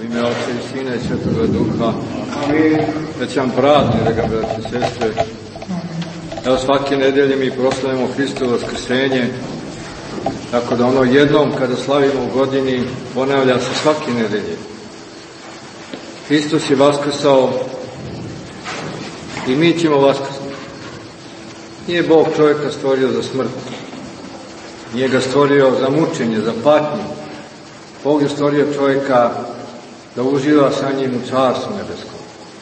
U ime Oca i Sina i Svetoga Duha. Već vam praznik, draga braće i sestre. Evo, svake nedelje mi proslavimo Hristovo vaskrsenje, tako da ono jednom kada slavimo u godini ponavlja se svake nedelje. Hristos je vaskrsao i mi ćemo vaskrsati. Nije Bog čovjeka stvorio za smrt, nije ga stvorio za mučenje, za patnju. Bog je stvorio čovjeka da uživa sa njim u carstvu nebeskom.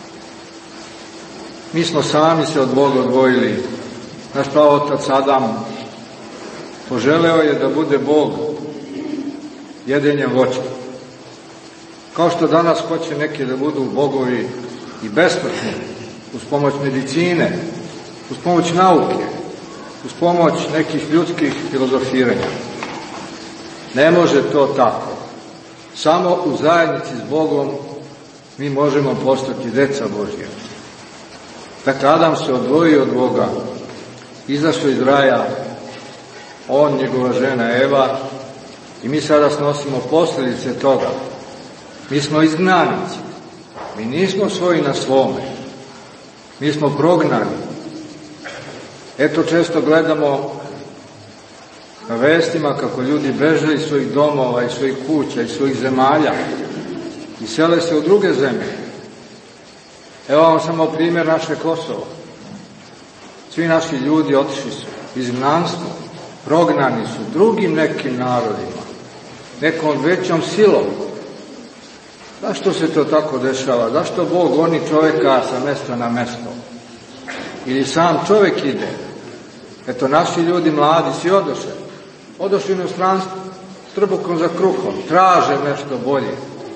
Mi smo sami se od Boga odvojili. Naš praotac Adam poželeo je da bude Bog jedenjem voća. Kao što danas hoće neki da budu bogovi i besmrtni, uz pomoć medicine, uz pomoć nauke, uz pomoć nekih ljudskih filozofiranja. Ne može to tako. Samo u zajednici s Bogom mi možemo postati deca Božja. Dakle, Adam se odvojio od Boga, izašao iz raja, on, njegova žena Eva, i mi sada snosimo posljedice toga. Mi smo izgnanici, mi nismo svoji na svome, mi smo prognani. Eto, često gledamo na vestima kako ljudi beže iz svojih domova, iz svojih kuća, iz svojih zemalja i sele se u druge zemlje. Evo vam samo primjer naše Kosovo. Svi naši ljudi otišli su izgnanstvo, prognani su drugim nekim narodima, nekom većom silom. Zašto se to tako dešava? Zašto Bog goni čovjeka sa mesta na mesto? Ili sam čovjek ide? Eto, naši ljudi mladi svi odošli u inostranstvo s trbukom za kruhom, traže nešto bolje.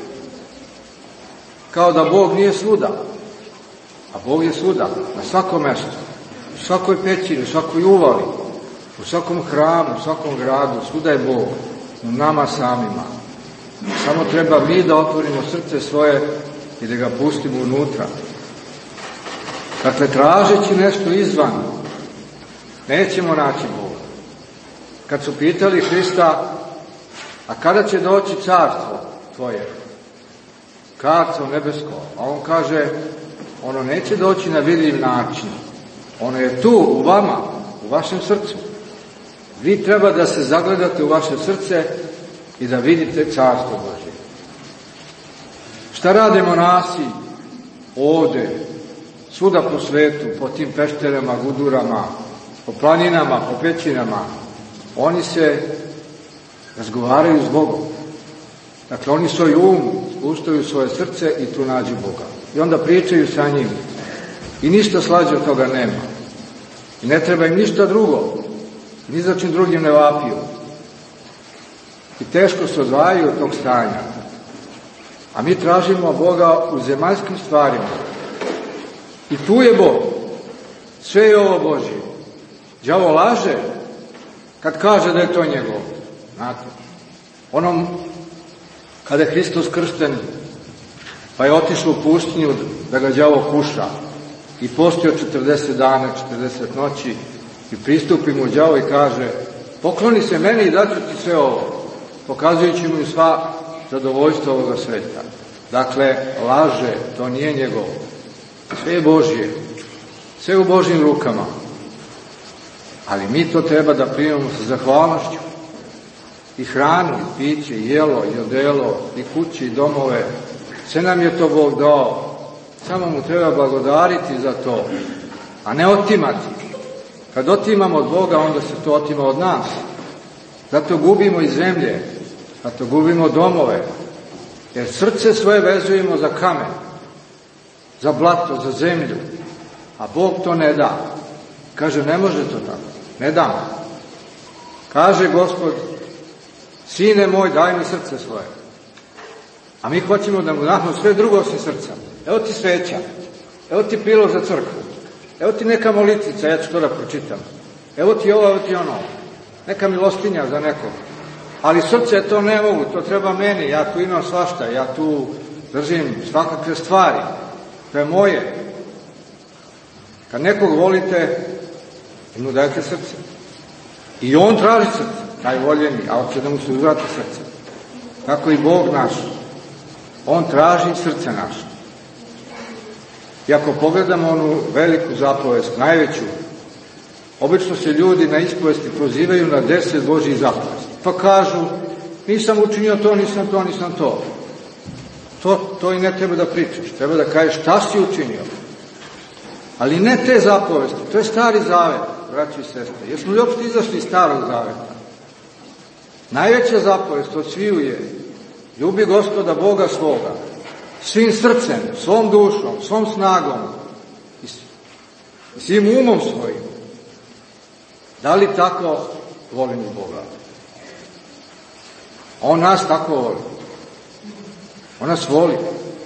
Kao da Bog nije svuda, a Bog je svuda, na svakom mjestu, u svakoj pećini, u svakoj uvali, u svakom hramu, u svakom gradu, svuda je Bog, u nama samima. Samo treba mi da otvorimo srce svoje i da ga pustimo unutra. Dakle, tražeći nešto izvan, nećemo naći Boga. Kad su pitali Hrista, a kada će doći carstvo tvoje? Carstvo nebesko. A on kaže, ono neće doći na vidljiv način. Ono je tu, u vama, u vašem srcu. Vi treba da se zagledate u vaše srce i da vidite carstvo Božje. Šta rade monasi ovde, svuda po svetu, po tim pešterama, gudurama, po planinama, po pećinama? Oni se razgovaraju s Bogom. Dakle, oni svoj spuštaju svoje srce i tu nađu Boga. I onda pričaju sa njim. I ništa slađe od toga nema. I ne treba im ništa drugo. Ni za čim drugim ne vapiju. I teško se odvajaju od tog stanja. A mi tražimo Boga u zemaljskim stvarima. I tu je Bog. Sve je ovo Božje. Đavo laže kad kaže da je to njegov. Znate, onom kada je Hristos kršten, pa je otišao u pustinju da ga đavo kuša i postio 40 dana, 40 noći i pristupi mu đavo i kaže, pokloni se meni i daću ti sve ovo, pokazujući mu sva zadovoljstva ovoga sveta. Dakle, laže, to nije njegovo. Sve je Božje, sve u Božjim rukama. Ali mi to treba da primimo sa zahvalnošću. I hranu, i piće, i jelo, i odelo, i kući, i domove. Sve nam je to Bog dao. Samo mu treba blagodariti za to, a ne otimati. Kad otimamo od Boga, onda se to otima od nas. Zato gubimo i zemlje, zato gubimo domove. Jer srce svoje vezujemo za kamen, za blato, za zemlju. A Bog to ne da. Kaže, ne može to tako. Ne dam. Kaže Gospod, sine moj, daj mi srce svoje. A mi hoćemo da mu damo sve drugo osim srca. Evo ti sveća, evo ti prilog za crkvu, evo ti neka molitvica, ja ću to da pročitam. Evo ti ovo, evo ti ono. Neka milostinja za nekog. Ali srce to ne mogu, to treba meni, ja tu imam svašta, ja tu držim svakakve stvari. To je moje. Kad nekog volite, mu dajte srce. I on traži srce, taj voljeni, a hoće da mu se uzvrati srce. Tako i Bog naš. On traži srce naše. I ako pogledamo onu veliku zapovest, najveću, obično se ljudi na ispovesti pozivaju na 10 Božjih zapovesti. Pa kažu, nisam učinio to, nisam to. To i ne treba da pričaš. Treba da kažeš šta si učinio. Ali ne te zapovesti. To je Stari Zavet, braći i sestre. Jesmo li uopšte izašli iz Starog Zaveta? Najveća zapovest od sviju je: ljubi Gospoda Boga svoga svim srcem, svom dušom, svom snagom i svim umom svojim. Da li tako volimo Boga? On nas tako voli. On nas voli.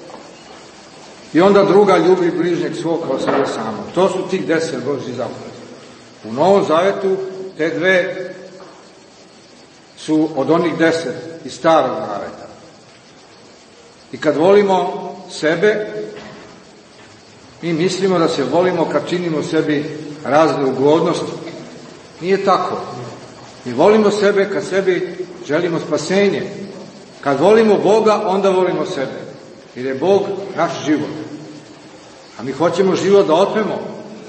I onda druga, ljubi bližnjeg svog kao sebe samo. To su tih 10 Božjih zapovesti. U Novom Zavetu te dve su od onih 10 iz Starog Zaveta. I kad volimo sebe, mi mislimo da se volimo kad činimo sebi razne ugodnosti. Nije tako. Mi volimo sebe kad sebi želimo spasenje. Kad volimo Boga, onda volimo sebe. Jer je Bog naš život. A mi hoćemo život da otmemo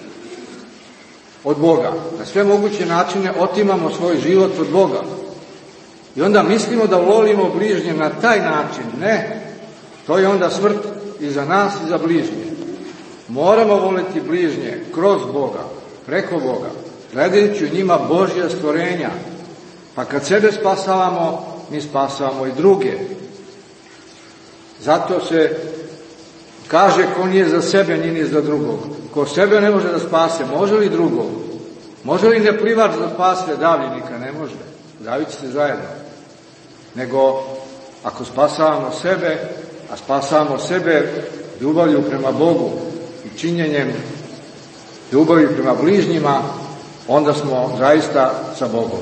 od Boga. Na sve moguće načine otimamo svoj život od Boga. I onda mislimo da volimo bližnje na taj način. Ne. To je onda smrt i za nas i za bližnje. Moramo voliti bližnje kroz Boga, preko Boga, gledajući u njima Božja stvorenja. Pa kad sebe spasavamo, mi spasavamo i druge. Zato se kaže, ko nije za sebe, nije za drugog. Ko sebe ne može da spase, može li drugog? Može li neplivač da spase davljenika? Ne može. Davit će se zajedno. Nego, ako spasavamo sebe, a spasavamo sebe ljubavlju prema Bogu i činjenjem ljubavi prema bližnjima, onda smo zaista sa Bogom.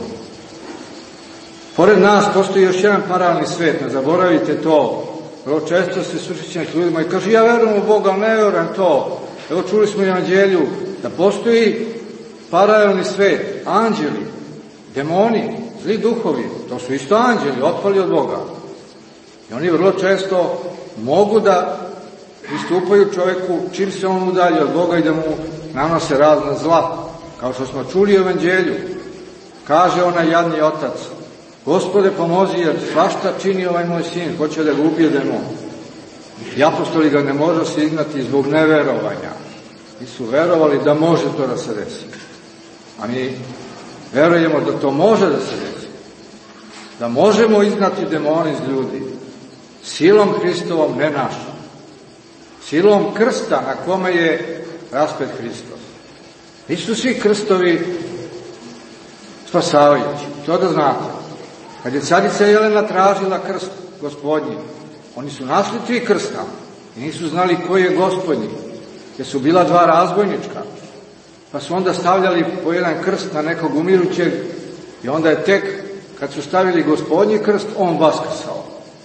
Pored nas postoji još jedan paralelni svet, ne zaboravite to. Vrlo često se susrećem s ljudima i kaže, ja verujem u Boga, ali ne verujem to. Evo čuli smo u Evanđelju da postoji paralelni svet, anđeli, demoni, zli duhovi, to su isto anđeli, otpali od Boga. I oni vrlo često mogu da pristupaju čoveku čim se on udalji od Boga i da mu nanose razna zla. Kao što smo čuli u Evanđelju, kaže onaj jadni otac, Gospode pomozi, jer svašta čini ovaj moj sin, hoće da ga ubije demon. I apostoli ga ne može se iznati zbog neverovanja. Nisu verovali da može to da se desi. A mi verujemo da to može da se desi. Da možemo iznati demone iz ljudi. Silom Hristovom, ne našom. Silom krsta na kome je raspet Hristos. Nisu svi krstovi spasavajući. To da znate. Kad je carica Jelena tražila krst Gospodnji, oni su našli 3 krsta i nisu znali koji je Gospodnji, jer su bila 2 razbojnička. Pa su onda stavljali po jedan krst na nekog umirućeg i onda je tek, kad su stavili Gospodnji krst, on vaskrsao.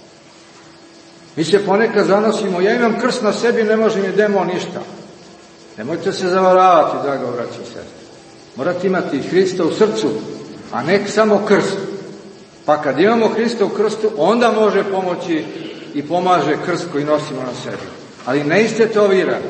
Mi se ponekad zanosimo, ja imam krst na sebi, ne može mi demon ništa. Nemojte se zavaravati, draga braća i sestre. Morate imati Hrista u srcu, a ne samo krst. Pa kad imamo Hrista u krstu, onda može pomoći i pomaže krst koji nosimo na sebi. Ali ne istetovirani.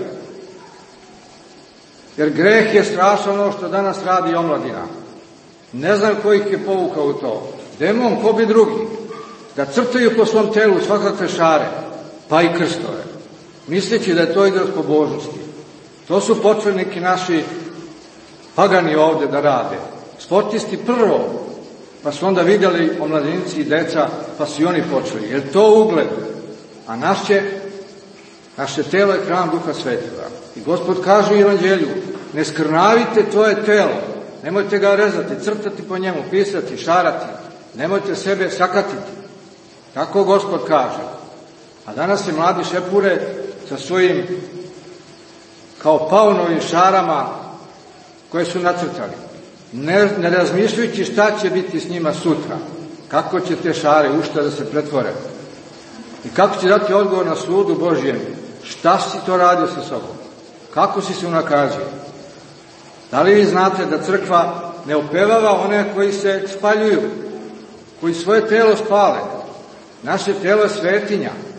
Jer greh je strašno ono što danas radi omladina. Ne znam ko ih je povukao u to. Demon, ko bi drugi, da crtaju po svom telu svakakve šare, pa i krstove, misleći da je to izraz pobožnosti. To su počeli neki naši pagani ovde da rade. Sportisti prvo, pa su onda vidjeli omladinci i deca, pa su i oni počeli. Jer to ugled, a naše telo je hram Duha Svetoga. I Gospod kaže u Evanđelju, ne skrnavite tvoje telo, nemojte ga rezati, crtati po njemu, pisati, šarati, nemojte sebe sakatiti. Tako Gospod kaže. A danas se mladi šepure sa svojim kao paunovim šarama koje su nacrtali. Ne razmišljujući šta će biti s njima sutra, kako će te šare u šta da se pretvore i kako će dati odgovor na sudu Božjem, šta si to radio sa sobom, kako si se unakazio. Da li vi znate da crkva ne opevava one koji se spaljuju, koji svoje telo spale? Naše telo je svetinja.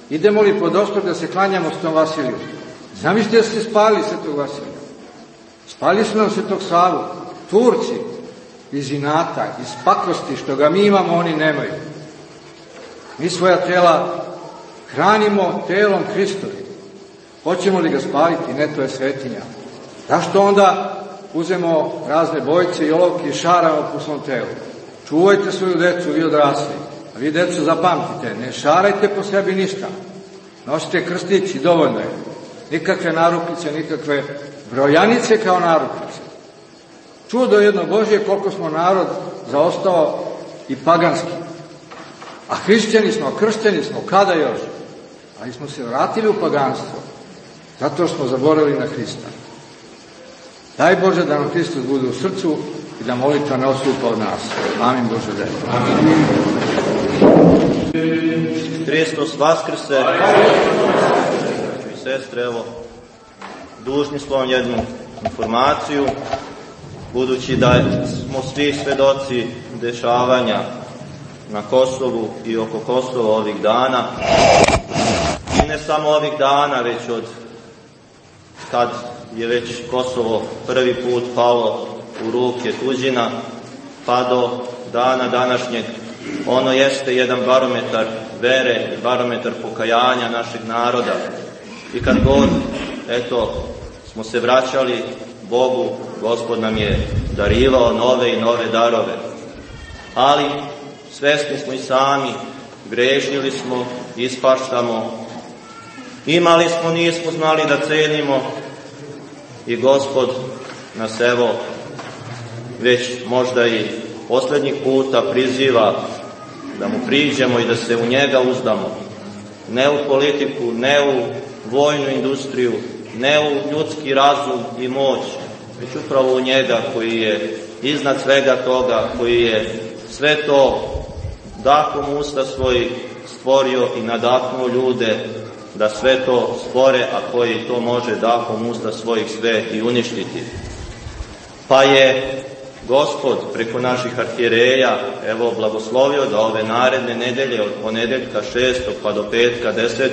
Idemo li pod ostrog da se klanjamo Svetom Vasiliju? Zamislite da ste spalili Svetog Vasilija. Spalili smo nam Svetog Savu. Turci iz inata, iz pakosti, što ga mi imamo, oni nemaju. Mi svoja tela hranimo telom Hristovim. Hoćemo li ga spaliti? Ne, to je svetinja. Zašto onda uzemo razne bojce i olovke i šaramo po svom telu? Čuvajte svoju decu, vi odrasli. A vi, decu, zapamtite, ne šarajte po sebi ništa. Nosite krstić i dovoljno je. Nikakve narukvice, nikakve brojanice kao narukvice. Čudo jedno Božje koliko smo narod zaostao i paganski. A hrišćani smo, kršteni smo, kada još? Ali smo se vratili u paganstvo. Zato smo zaboravili na Hrista. Daj Bože da nam Hristos bude u srcu i da molitva ne odstupa od nas. Amin Bože daj. Amin. Hristos vaskrse. I sestre, evo, dužni smo vam jednu informaciju, budući da smo svi svedoci dešavanja na Kosovu i oko Kosova ovih dana. I ne samo ovih dana, već od kad je već Kosovo prvi put palo u ruke tuđina, pa do dana današnjeg. Ono jeste jedan barometar vere, barometar pokajanja našeg naroda. I kad god, eto, smo se vraćali Bogu, Gospod nam je darivao nove i nove darove. Ali svesni smo i sami, grešili smo, ispaštamo, imali smo, nismo znali da cenimo i Gospod nas evo već možda i posljednjih puta priziva da mu priđemo i da se u njega uzdamo. Ne u politiku, ne u vojnu industriju, ne u ljudski razum i moć, već upravo u njega koji je iznad svega toga, koji je sve to dahom usta svojih stvorio i nadahnuo ljude da sve to stvore, a koji to može dahom usta svojih sve i uništiti. Pa je Gospod preko naših arhijereja evo blagoslovio da ove naredne nedelje od ponedeljka 6. pa do petka 10.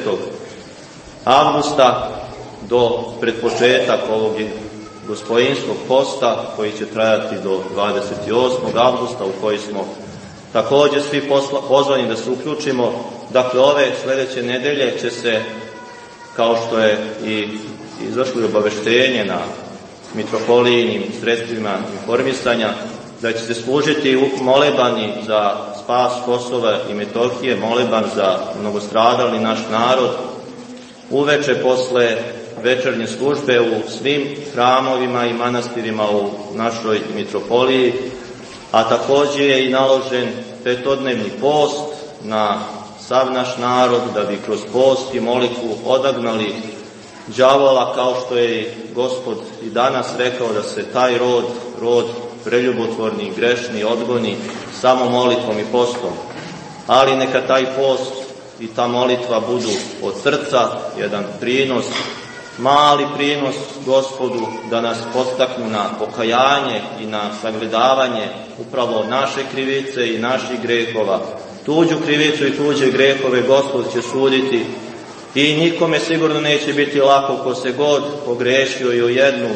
avgusta do pred početak ovog Gospojinskog posta koji će trajati do 28. avgusta u koji smo također svi pozvani da se uključimo. Dakle, ove sljedeće nedelje će se, kao što je i izašlo obaveštenje na mitropolijnim sredstvima informisanja, da će se služiti molebani za spas Kosova i Metohije, moleban za mnogostradalni naš narod, uveče posle večernje službe u svim hramovima i manastirima u našoj mitropoliji, a također je i naložen petodnevni post na sav naš narod, da bi kroz post i molitvu odagnali đavola, kao što je i Gospod i danas rekao da se taj rod preljubotvorni, grešni, odgoni samo molitvom i postom. Ali neka taj post i ta molitva budu od srca, jedan prinos, mali prinos Gospodu, da nas podstaknu na pokajanje i na sagledavanje upravo naše krivice i naših grehova. Tuđu krivicu i tuđe grehove Gospod će suditi i nikome sigurno neće biti lako ko se god pogrešio i u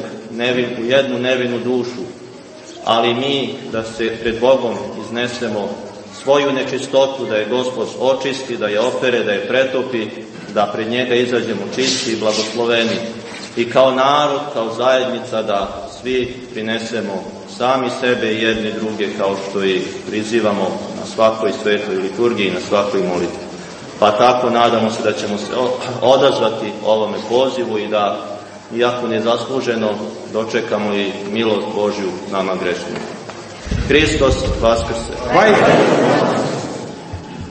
jednu nevinu dušu. Ali mi da se pred Bogom iznesemo svoju nečistotu, da je Gospod očisti, da je opere, da je pretopi, da pred njega izađemo čisti i blagosloveni. I kao narod, kao zajednica, da svi prinesemo sami sebe i jedni druge, kao što i prizivamo na svakoj svetoj liturgiji i na svakoj molitvi. Pa tako nadamo se da ćemo se odazvati ovome pozivu i da, iako nezasluženo, dočekamo i milost Božju nama grešnima. Hristos vaskrse.